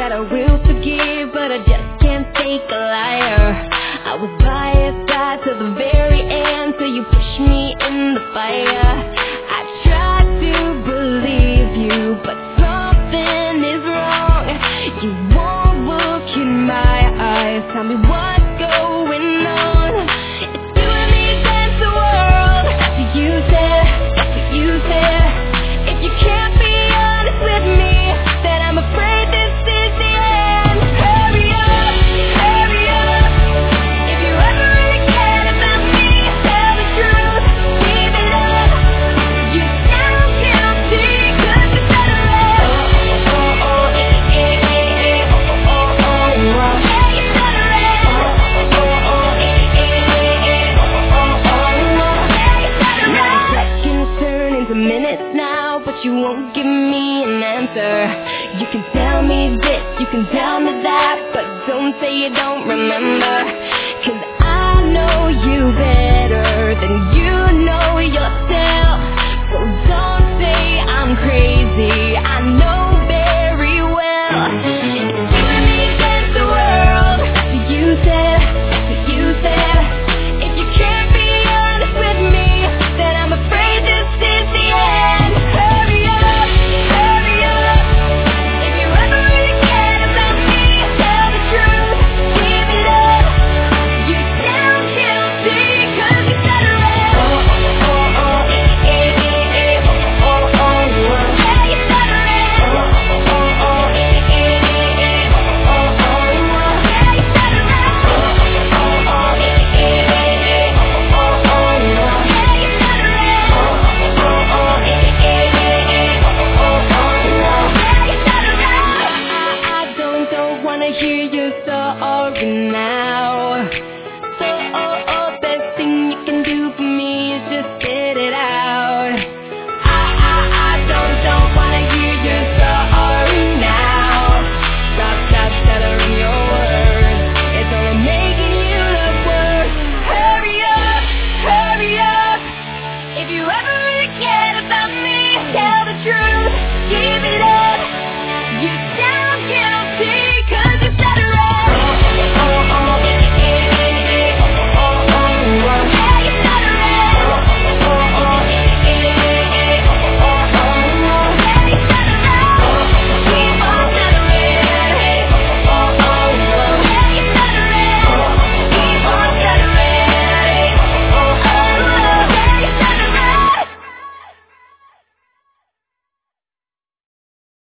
that I will forgive, but I just can't take a liar. I was by your side to the very end, till you pushed me in the fire. I tried to believe you, but something is wrong. You won't look in my eyes, tell me what's going on. It's you and me against the world. That's what you said, that's what you said. If you can't be honest with me, then I'm afraid this is the end. Hurry up, hurry up. If you ever really cared about me, tell the truth, keep it up. You sound guilty, 'cause you said it right. Oh, oh, oh, eh, eh, eh, eh, oh, oh, oh, oh. Yeah, you said it right. Oh, oh, oh, eh, eh, eh, oh, oh, oh, oh. Yeah, you said it right. Now seconds turn into minutes now, but you won't give me an answer. You can tell me this, you can tell me that, but don't say you don't remember. 'Cause I know you better than you know yourself. So don't say I'm crazy, I